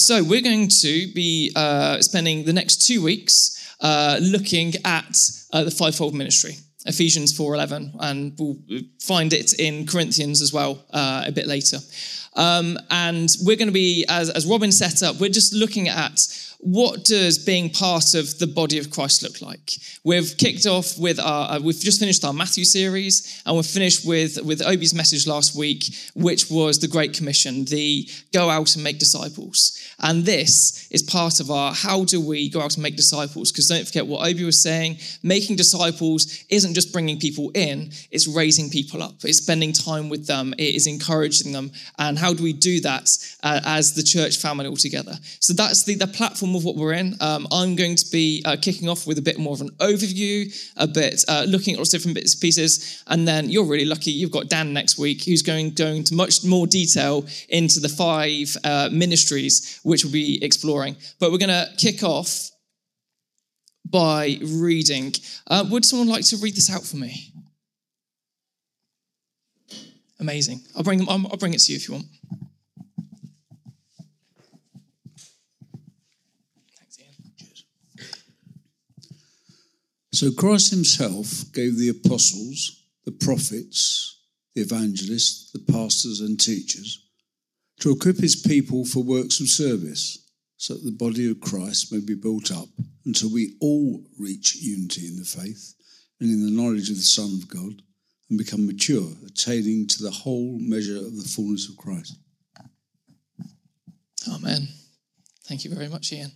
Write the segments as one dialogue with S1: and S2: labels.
S1: So we're going to be spending the next 2 weeks looking at the fivefold ministry, Ephesians 4:11, and we'll find it in Corinthians as well a bit later. And we're going to be, as Robin set up, we're just looking at what does being part of the body of Christ look like? We've kicked off with we've just finished our Matthew series, and we've finished with Obi's message last week, which was the Great Commission, the go out and make disciples. And this is part of our how do we go out and make disciples? Because don't forget what Obi was saying, making disciples isn't just bringing people in, it's raising people up. It's spending time with them, it is encouraging them. And how do we do that as the church family all together? So that's the platform of what we're in. I'm going to be kicking off with a bit more of an overview, a bit looking at lots of different bits and pieces, and then you're really lucky, you've got Dan next week, who's going into much more detail into the 5 ministries which we'll be exploring. But we're going to kick off by reading. Would someone like to read this out for me? Amazing. I'll bring it to you if you want.
S2: So Christ himself gave the apostles, the prophets, the evangelists, the pastors and teachers to equip his people for works of service, so that the body of Christ may be built up until we all reach unity in the faith and in the knowledge of the Son of God and become mature, attaining to the whole measure of the fullness of Christ.
S1: Amen. Thank you very much, Ian.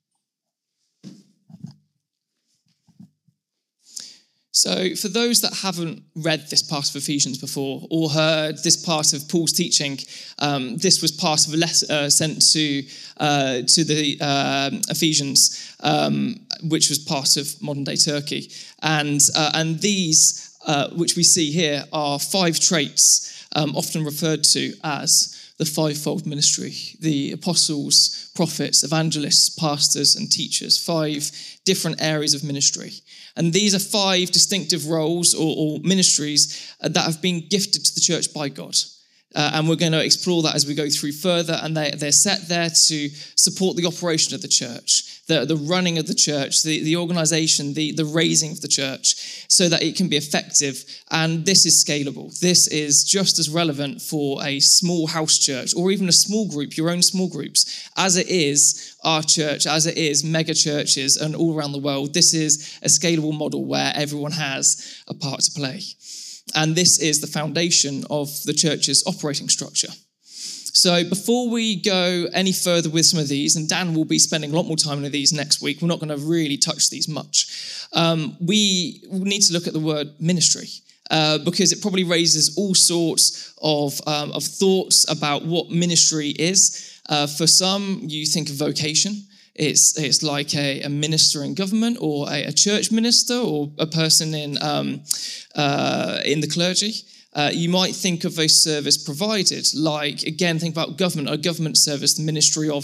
S1: So for those that haven't read this part of Ephesians before or heard this part of Paul's teaching, this was part of a letter sent to the Ephesians, which was part of modern-day Turkey. And these, which we see here, are 5 traits often referred to as the fivefold ministry: the apostles, prophets, evangelists, pastors, and teachers. 5 different areas of ministry. And these are 5 distinctive roles or ministries that have been gifted to the church by God. And we're going to explore that as we go through further. And they're set there to support the operation of the church, the running of the church, the organization, the raising of the church, so that it can be effective. And this is scalable. This is just as relevant for a small house church or even a small group, your own small groups, as it is our church, as it is mega churches and all around the world. This is a scalable model where everyone has a part to play. And this is the foundation of the church's operating structure. So before we go any further with some of these, and Dan will be spending a lot more time on these next week, we're not going to really touch these much. We need to look at the word ministry, because it probably raises all sorts of thoughts about what ministry is. For some, you think of vocation. It's like a minister in government or a church minister or a person in the clergy. You might think of a service provided, like, again, think about government, a government service, the ministry of ...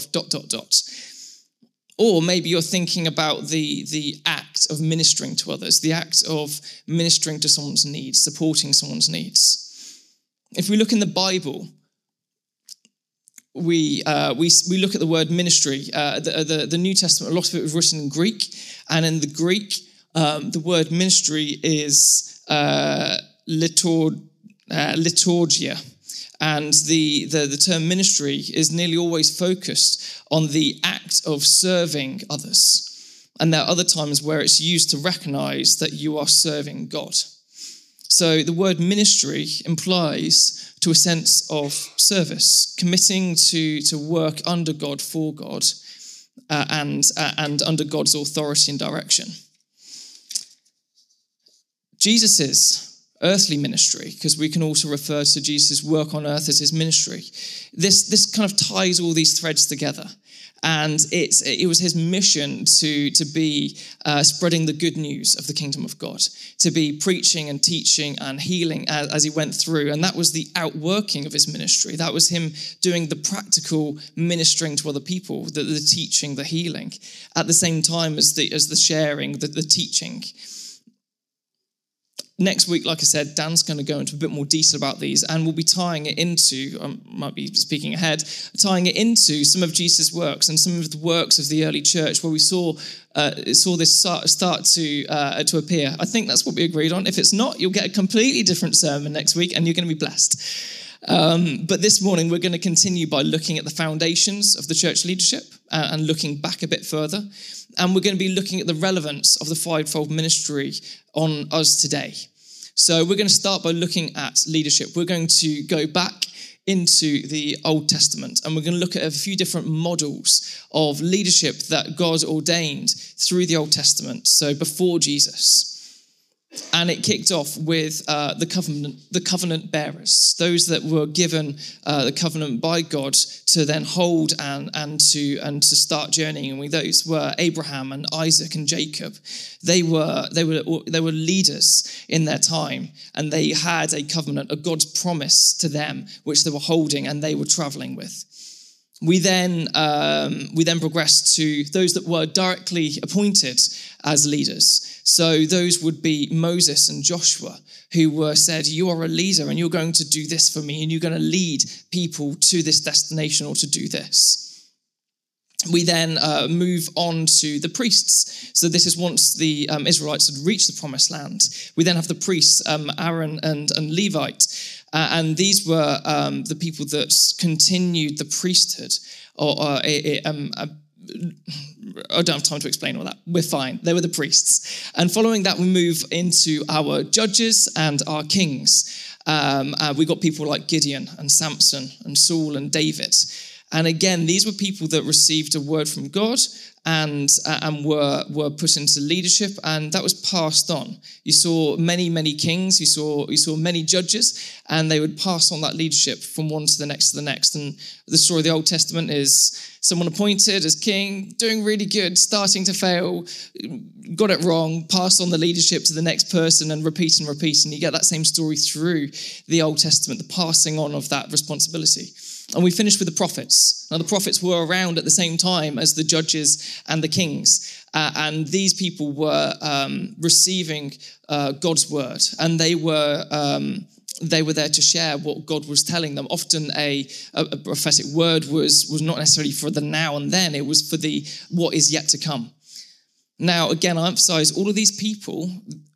S1: Or maybe you're thinking about the act of ministering to others, the act of ministering to someone's needs, supporting someone's needs. If we look in the Bible, we look at the word ministry. The New Testament, a lot of it was written in Greek, and in the Greek, the word ministry is liturgia, and the term ministry is nearly always focused on the act of serving others. And there are other times where it's used to recognize that you are serving God. So the word ministry implies to a sense of service, committing to work under God, for God, and under God's authority and direction. Jesus's earthly ministry, because we can also refer to Jesus' work on earth as his ministry. This kind of ties all these threads together. And it was his mission to be spreading the good news of the kingdom of God, to be preaching and teaching and healing as he went through. And that was the outworking of his ministry. That was him doing the practical ministering to other people, the teaching, the healing, at the same time as the sharing, the teaching. next week, like I said, Dan's going to go into a bit more detail about these, and we'll be tying it into, might be speaking ahead, tying it into some of Jesus' works and some of the works of the early church where we saw this start to appear. I think that's what we agreed on. If it's not, you'll get a completely different sermon next week and you're going to be blessed. But this morning, we're going to continue by looking at the foundations of the church leadership and looking back a bit further. And we're going to be looking at the relevance of the fivefold ministry on us today. So we're going to start by looking at leadership. We're going to go back into the Old Testament, and we're going to look at a few different models of leadership that God ordained through the Old Testament, so before Jesus. And it kicked off with the covenant bearers, those that were given the covenant by God to then hold and to start journeying with. Those were Abraham and Isaac and Jacob. They were leaders in their time, and they had a covenant, a God's promise to them, which they were holding and they were traveling with. We then progressed to those that were directly appointed as leaders. So those would be Moses and Joshua, who were said, you are a leader and you're going to do this for me and you're going to lead people to this destination or to do this. We then move on to the priests. So this is once the Israelites had reached the promised land. We then have the priests, Aaron and Levite. And these were the people that continued the priesthood. I don't have time to explain all that. We're fine. They were the priests. And following that, we move into our judges and our kings. We got people like Gideon and Samson and Saul and David. And again, these were people that received a word from God and were put into leadership, and that was passed on. You saw many kings, you saw many judges, and they would pass on that leadership from one to the next. And the story of the Old Testament is someone appointed as king, doing really good, starting to fail, got it wrong, passed on the leadership to the next person, and repeat. And you get that same story through the Old Testament, the passing on of that responsibility. And we finished with the prophets. Now, the prophets were around at the same time as the judges and the kings. And these people were receiving God's word. And they were there to share what God was telling them. Often a prophetic word was not necessarily for the now and then. It was for the what is yet to come. Now, again, I emphasize all of these people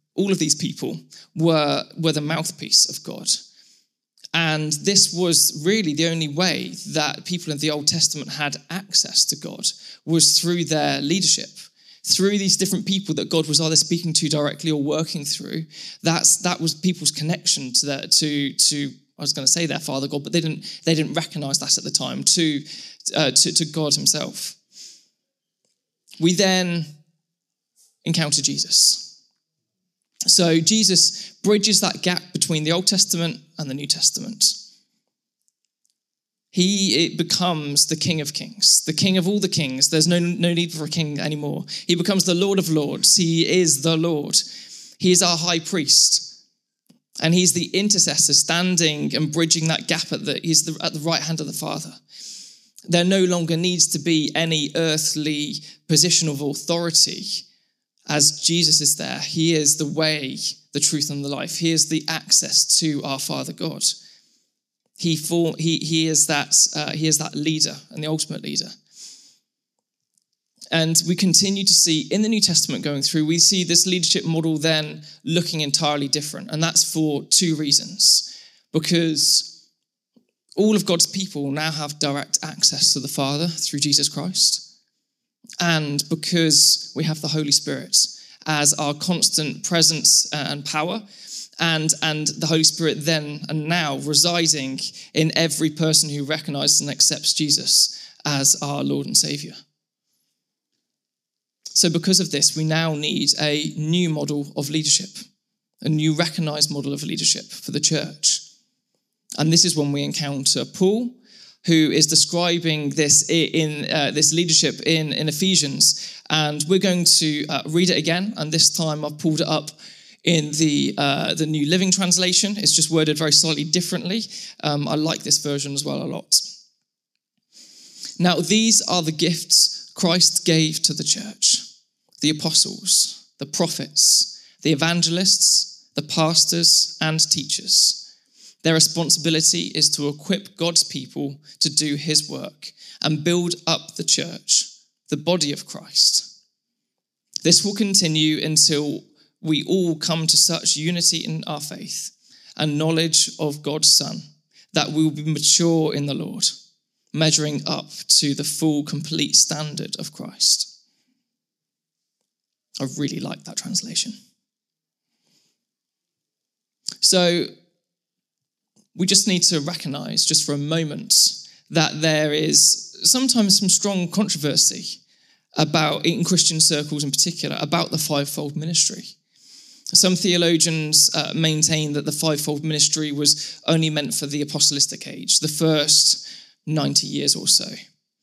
S1: were the mouthpiece of God. And this was really the only way that people in the Old Testament had access to God, was through their leadership, through these different people that God was either speaking to directly or working through. That was people's connection to I was going to say their Father God, but they didn't recognize that at the time, to God himself. We then encounter Jesus. So Jesus bridges that gap between the Old Testament and the New Testament. He becomes the King of Kings, the King of all the kings. There's no need for a king anymore. He becomes the Lord of Lords. He is the Lord. He is our high priest. And he's the intercessor standing and bridging that gap he's at the right hand of the Father. There no longer needs to be any earthly position of authority. As Jesus is there, he is the way, the truth, and the life. He is the access to our Father God. He is that leader and the ultimate leader. And we continue to see in the New Testament going through, we see this leadership model then looking entirely different. And that's for two reasons. Because all of God's people now have direct access to the Father through Jesus Christ. And because we have the Holy Spirit as our constant presence and power, and the Holy Spirit then and now residing in every person who recognizes and accepts Jesus as our Lord and Savior. So because of this, we now need a new model of leadership, a new recognized model of leadership for the church. And this is when we encounter Paul, who is describing this in this leadership in Ephesians. And we're going to read it again. And this time I've pulled it up in the New Living Translation. It's just worded very slightly differently. I like this version as well a lot. Now, these are the gifts Christ gave to the church: the apostles, the prophets, the evangelists, the pastors and teachers. Their responsibility is to equip God's people to do his work and build up the church, the body of Christ. This will continue until we all come to such unity in our faith and knowledge of God's Son that we will be mature in the Lord, measuring up to the full, complete standard of Christ. I really like that translation. So we just need to recognize just for a moment that there is sometimes some strong controversy about, in Christian circles in particular, about the fivefold ministry. Some theologians maintain that the fivefold ministry was only meant for the apostolic age, the first 90 years or so.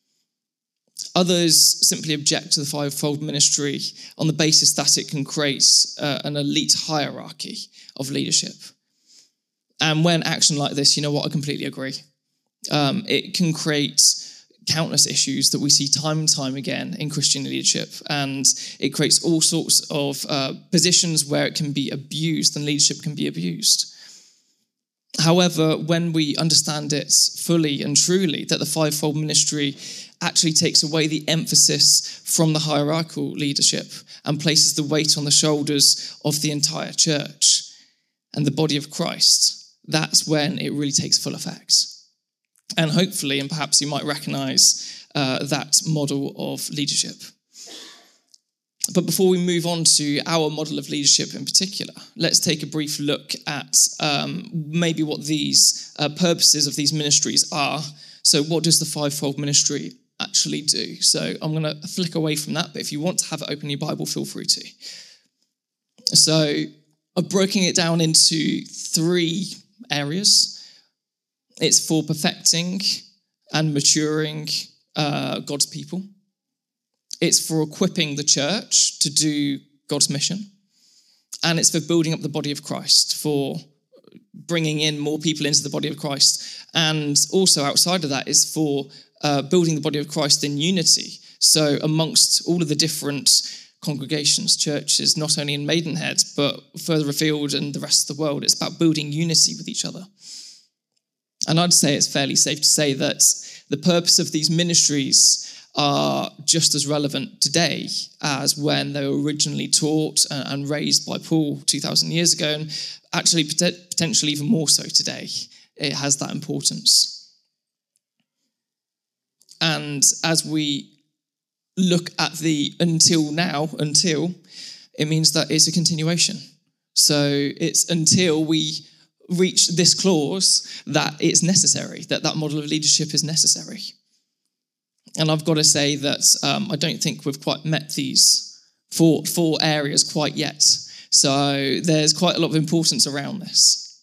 S1: Others simply object to the fivefold ministry on the basis that it can create an elite hierarchy of leadership. And when action like this, you know what, I completely agree. It can create countless issues that we see time and time again in Christian leadership, and it creates all sorts of positions where it can be abused and leadership can be abused. However, when we understand it fully and truly, that the fivefold ministry actually takes away the emphasis from the hierarchical leadership and places the weight on the shoulders of the entire church and the body of Christ, that's when it really takes full effect. And hopefully, and perhaps you might recognize that model of leadership. But before we move on to our model of leadership in particular, let's take a brief look at maybe what these purposes of these ministries are. So what does the fivefold ministry actually do? So I'm going to flick away from that, but if you want to have it open in your Bible, feel free to. So I've broken it down into 3 areas. It's for perfecting and maturing God's people. It's for equipping the church to do God's mission. And it's for building up the body of Christ, for bringing in more people into the body of Christ. And also outside of that is for building the body of Christ in unity. So amongst all of the different congregations, churches, not only in Maidenhead, but further afield and the rest of the world, it's about building unity with each other. And I'd say it's fairly safe to say that the purpose of these ministries are just as relevant today as when they were originally taught and raised by Paul 2,000 years ago, and actually potentially even more so today. It has that importance. And as we look at the until, it means that it's a continuation. So it's until we reach this clause that it's necessary, that model of leadership is necessary. And I've got to say that I don't think we've quite met these four areas quite yet. So there's quite a lot of importance around this.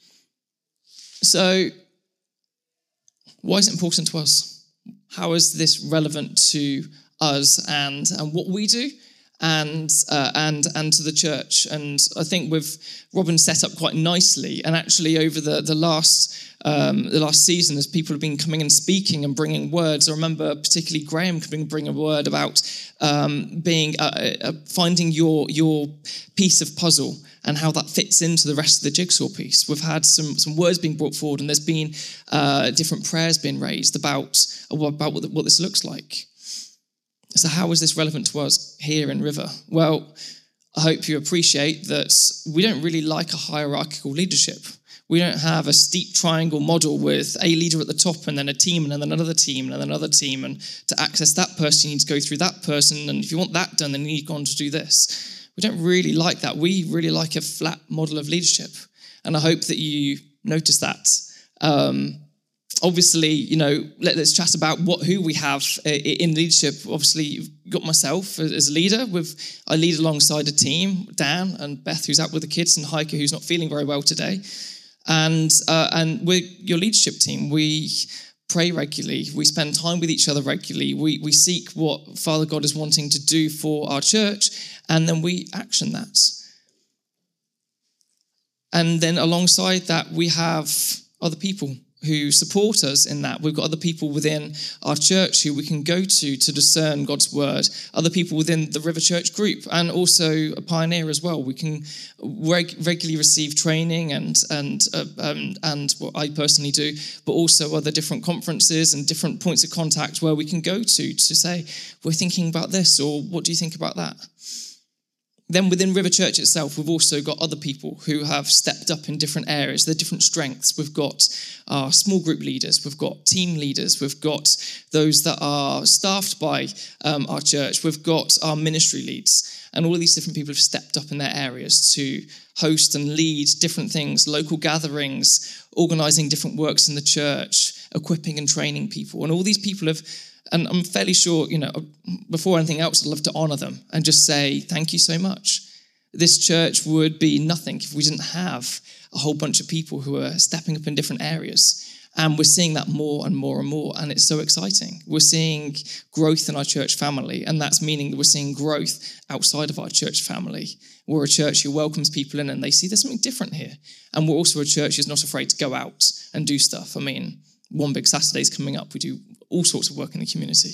S1: So why is it important to us? How is this relevant to us and what we do and to the church? And I think Robin set up quite nicely. And actually over the last season, as people have been coming and speaking and bringing words, I remember particularly Graham bring a word about finding your piece of puzzle and how that fits into the rest of the jigsaw piece. We've had some words being brought forward, and there's been different prayers being raised about what this looks like. So how is this relevant to us here in River? Well, I hope you appreciate that we don't really like a hierarchical leadership. We don't have a steep triangle model with a leader at the top and then a team and then another team and then another team. And to access that person, you need to go through that person. And if you want that done, then you need to go on to do this. We don't really like that. We really like a flat model of leadership. And I hope that you notice that. Obviously, let's chat about who we have in leadership. Obviously, you've got myself as a leader. I lead alongside a team, Dan and Beth, who's out with the kids, and Heike, who's not feeling very well today. And we're your leadership team. We pray regularly. We spend time with each other regularly. We seek what Father God is wanting to do for our church, and then we action that. And then alongside that, we have other people who support us in that. We've got other people within our church who we can go to discern God's word, other people within the River Church group, and also a Pioneer as well. We can regularly receive training and what I personally do, but also other different conferences and different points of contact where we can go to say, we're thinking about this, or what do you think about that? Then within River Church itself, we've also got other people who have stepped up in different areas, their different strengths. We've got our small group leaders, we've got team leaders, we've got those that are staffed by our church, we've got our ministry leads, and all of these different people have stepped up in their areas to host and lead different things, local gatherings, organising different works in the church, equipping and training people. And all these people have, and I'm fairly sure, before anything else, I'd love to honour them and just say, thank you so much. This church would be nothing if we didn't have a whole bunch of people who are stepping up in different areas. And we're seeing that more and more and more, and it's so exciting. We're seeing growth in our church family, and that's meaning that we're seeing growth outside of our church family. We're a church who welcomes people in, and they see there's something different here. And we're also a church who's not afraid to go out and do stuff. I mean, One Big Saturday's coming up. We do all sorts of work in the community.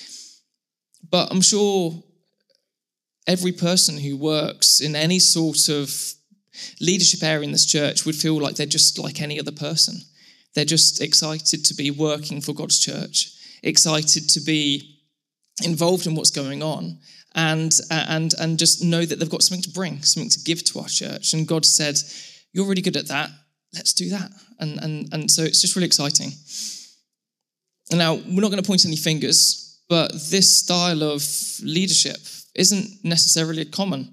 S1: But I'm sure every person who works in any sort of leadership area in this church would feel like they're just like any other person. They're just excited to be working for God's church, excited to be involved in what's going on, and just know that they've got something to bring, something to give to our church. And God said, you're really good at that. Let's do that. And so it's just really exciting. And now, we're not going to point any fingers, but this style of leadership isn't necessarily common,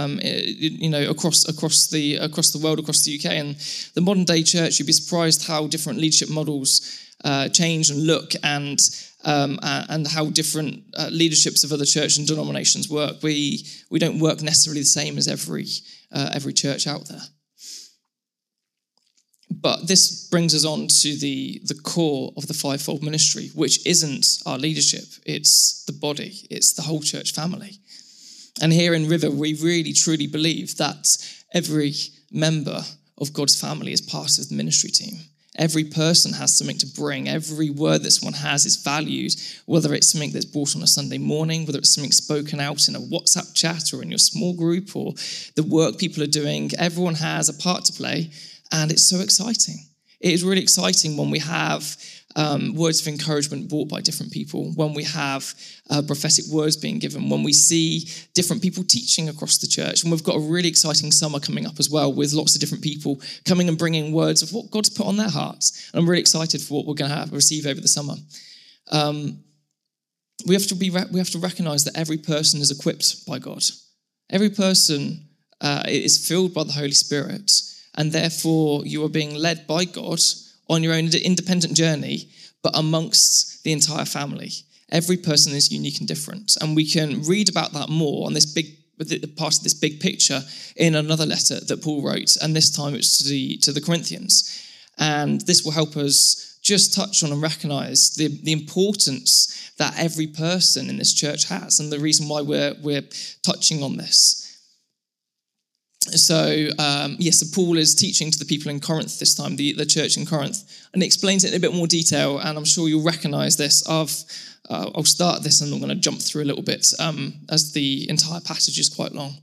S1: across the world, across the UK. And the modern day church, you'd be surprised how different leadership models change and look, and how different leaderships of other churches and denominations work. We don't work necessarily the same as every church out there. But this brings us on to the core of the fivefold ministry, which isn't our leadership, it's the body, it's the whole church family. And here in River, we really truly believe that every member of God's family is part of the ministry team. Every person has something to bring. Every word that someone has is valued, whether it's something that's brought on a Sunday morning, whether it's something spoken out in a WhatsApp chat or in your small group, or the work people are doing. Everyone has a part to play. And it's so exciting. It is really exciting when we have words of encouragement brought by different people, when we have prophetic words being given, when we see different people teaching across the church. And we've got a really exciting summer coming up as well, with lots of different people coming and bringing words of what God's put on their hearts. And I'm really excited for what we're going to receive over the summer. We have to recognize that every person is equipped by God. Every person is filled by the Holy Spirit. And therefore, you are being led by God on your own independent journey, but amongst the entire family. Every person is unique and different. And we can read about that more on this part of this big picture in another letter that Paul wrote. And this time it's to the Corinthians. And this will help us just touch on and recognize the importance that every person in this church has, and the reason why we're touching on this. So Paul is teaching to the people in Corinth this time, the church in Corinth, and he explains it in a bit more detail, and I'm sure you'll recognize this. I'll start this, and I'm going to jump through a little bit, as the entire passage is quite long.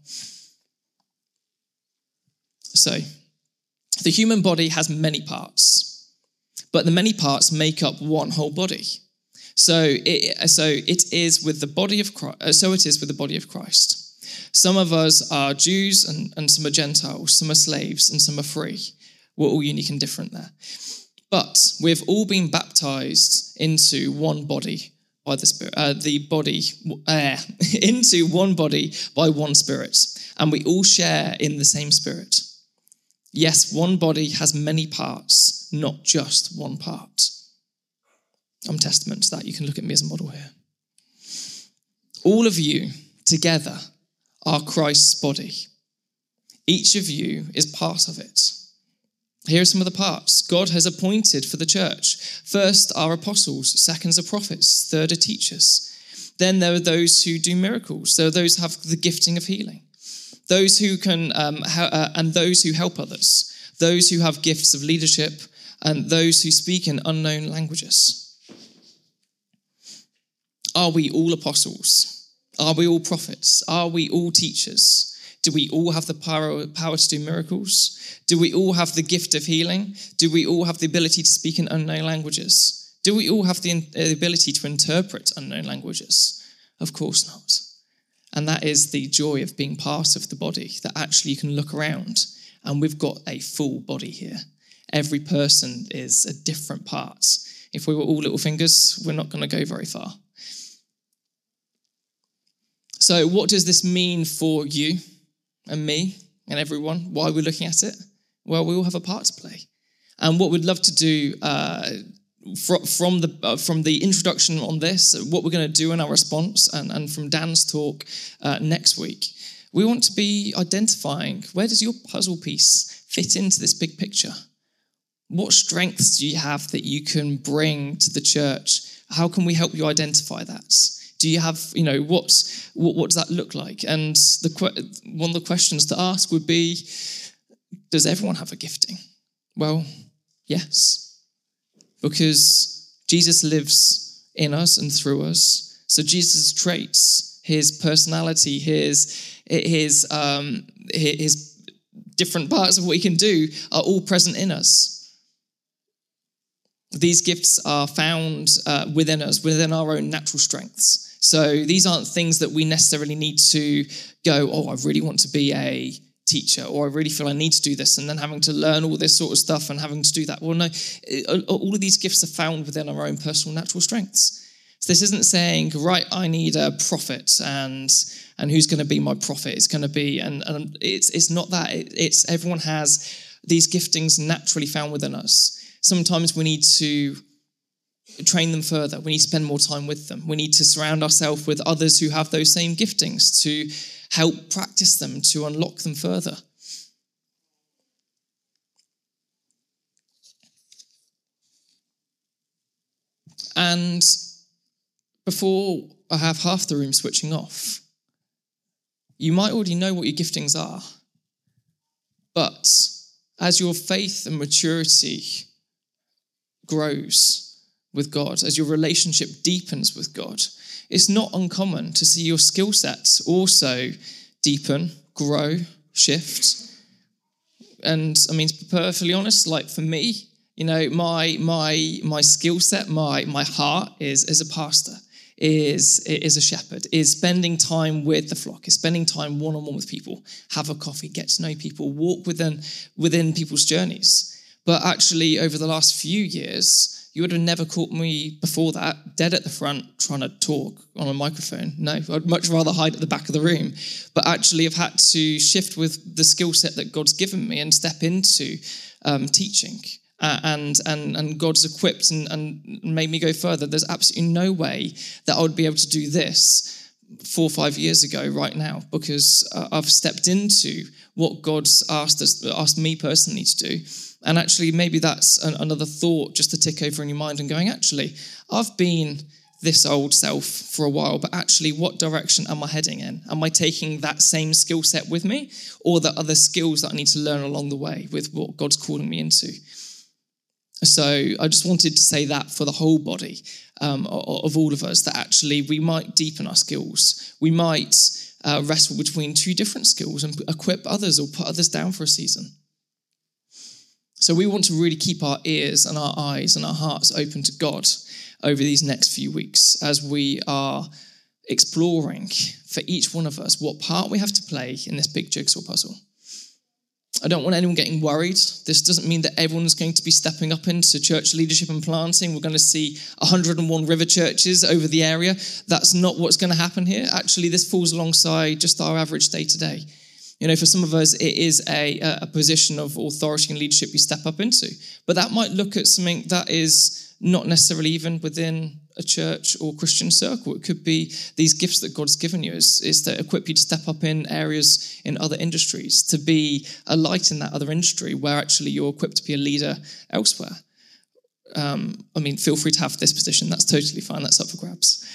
S1: So, the human body has many parts, but the many parts make up one whole body. So it is with the body of Christ. So it is with the body of Christ. Some of us are Jews and some are Gentiles, some are slaves and some are free. We're all unique and different there. But we've all been baptized into one body by the Spirit, into one body by one Spirit, and we all share in the same Spirit. Yes, one body has many parts, not just one part. I'm testament to that. You can look at me as a model here. All of you together are Christ's body. Each of you is part of it. Here are some of the parts God has appointed for the church. First are apostles, second are prophets, third are teachers. Then there are those who do miracles. There are those who have the gifting of healing. Those who can, and those who help others. Those who have gifts of leadership, and those who speak in unknown languages. Are we all apostles? Are we all prophets? Are we all teachers? Do we all have the power to do miracles? Do we all have the gift of healing? Do we all have the ability to speak in unknown languages? Do we all have the ability to interpret unknown languages? Of course not. And that is the joy of being part of the body, that actually you can look around and we've got a full body here. Every person is a different part. If we were all little fingers, we're not going to go very far. So what does this mean for you and me and everyone? Why we're looking at it? Well, we all have a part to play. And what we'd love to do from the introduction on this, what we're going to do in our response, and from Dan's talk next week, we want to be identifying, where does your puzzle piece fit into this big picture? What strengths do you have that you can bring to the church? How can we help you identify that? Do you have, what does that look like? And one of the questions to ask would be, does everyone have a gifting? Well, yes, because Jesus lives in us and through us. So Jesus' traits, his personality, his different parts of what he can do are all present in us. These gifts are found within us, within our own natural strengths. So these aren't things that we necessarily need to go, oh, I really want to be a teacher, or I really feel I need to do this, and then having to learn all this sort of stuff and having to do that. Well, no, all of these gifts are found within our own personal natural strengths. So this isn't saying, right, I need a prophet, and who's going to be my prophet? It's going to be, and it's not that. It's everyone has these giftings naturally found within us. Sometimes we need to train them further. We need to spend more time with them. We need to surround ourselves with others who have those same giftings to help practice them, to unlock them further. And before I have half the room switching off, you might already know what your giftings are. But as your faith and maturity grows with God, as your relationship deepens with God, it's not uncommon to see your skill sets also deepen, grow, shift. And I mean, to be perfectly honest, like for me, my skill set, my heart is as a pastor, is a shepherd, is spending time with the flock, is spending time one-on-one with people, have a coffee, get to know people, walk within people's journeys. But actually, over the last few years, you would have never caught me before that dead at the front trying to talk on a microphone. No, I'd much rather hide at the back of the room. But actually, I've had to shift with the skill set that God's given me and step into teaching. And God's equipped and made me go further. There's absolutely no way that I would be able to do this 4 or 5 years ago right now, because I've stepped into what God's asked me personally to do. And actually, maybe that's another thought just to tick over in your mind and going, actually, I've been this old self for a while, but actually, what direction am I heading in? Am I taking that same skill set with me, or the other skills that I need to learn along the way with what God's calling me into? So I just wanted to say that for the whole body of all of us, that actually we might deepen our skills. We might wrestle between 2 different skills and equip others or put others down for a season. So we want to really keep our ears and our eyes and our hearts open to God over these next few weeks as we are exploring for each one of us what part we have to play in this big jigsaw puzzle. I don't want anyone getting worried. This doesn't mean that everyone's going to be stepping up into church leadership and planting. We're going to see 101 river churches over the area. That's not what's going to happen here. Actually, this falls alongside just our average day-to-day. For some of us, it is a position of authority and leadership you step up into. But that might look at something that is not necessarily even within a church or Christian circle. It could be these gifts that God's given you is to equip you to step up in areas in other industries, to be a light in that other industry where actually you're equipped to be a leader elsewhere. Feel free to have this position. That's totally fine. That's up for grabs.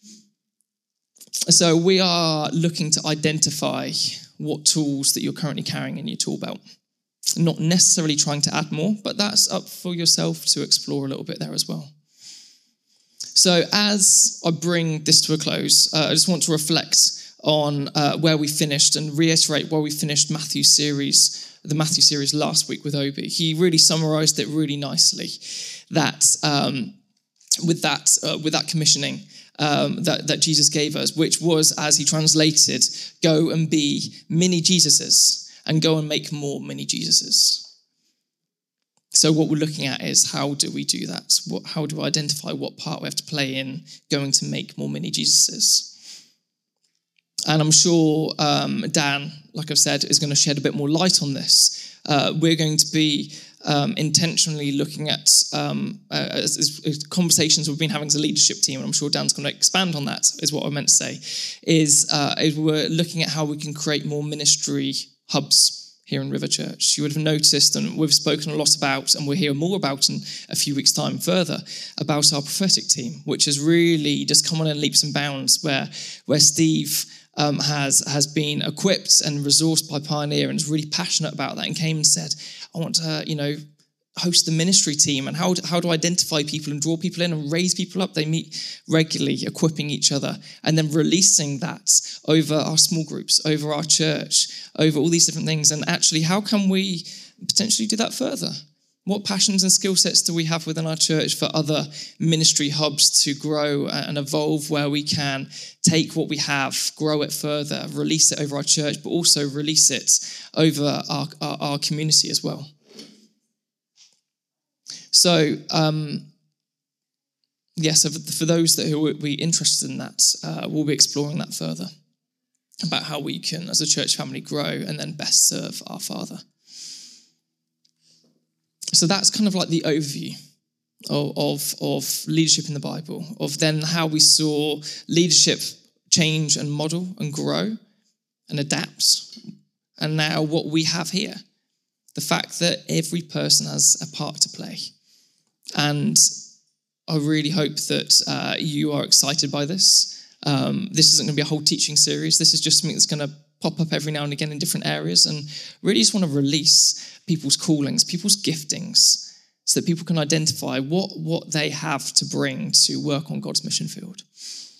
S1: So we are looking to identify what tools that you're currently carrying in your tool belt. Not necessarily trying to add more, but that's up for yourself to explore a little bit there as well. So as I bring this to a close, I just want to reflect on where we finished and reiterate where we finished the Matthew series last week with Obi. He really summarized it really nicely, that with that commissioning that Jesus gave us, which was, as he translated, go and be mini Jesuses and go and make more mini Jesuses. So what we're looking at is, how do we do that? How do we identify what part we have to play in going to make more mini Jesuses? And I'm sure Dan, like I've said, is going to shed a bit more light on this. We're going to be intentionally looking at conversations we've been having as a leadership team, and I'm sure Dan's going to expand on that, is what I meant to say, is we're looking at how we can create more ministry hubs here in River Church. You would have noticed, and we've spoken a lot about, and we'll hear more about in a few weeks' time further, about our prophetic team, which has really just come on in leaps and bounds, where Steve has been equipped and resourced by Pioneer and is really passionate about that, and came and said, I want to, host the ministry team, and how to identify people and draw people in and raise people up. They meet regularly, equipping each other, and then releasing that over our small groups, over our church, over all these different things. And actually, how can we potentially do that further? What passions and skill sets do we have within our church for other ministry hubs to grow and evolve, where we can take what we have, grow it further, release it over our church, but also release it over our community as well? So, so for those who would be interested in that, we'll be exploring that further, about how we can, as a church family, grow and then best serve our Father. So that's kind of like the overview of leadership in the Bible, of then how we saw leadership change and model and grow and adapt, and now what we have here, the fact that every person has a part to play. And I really hope that you are excited by this. This isn't going to be a whole teaching series. This is just something that's going to pop up every now and again in different areas, and really just want to release people's callings, people's giftings, so that people can identify what they have to bring to work on God's mission field.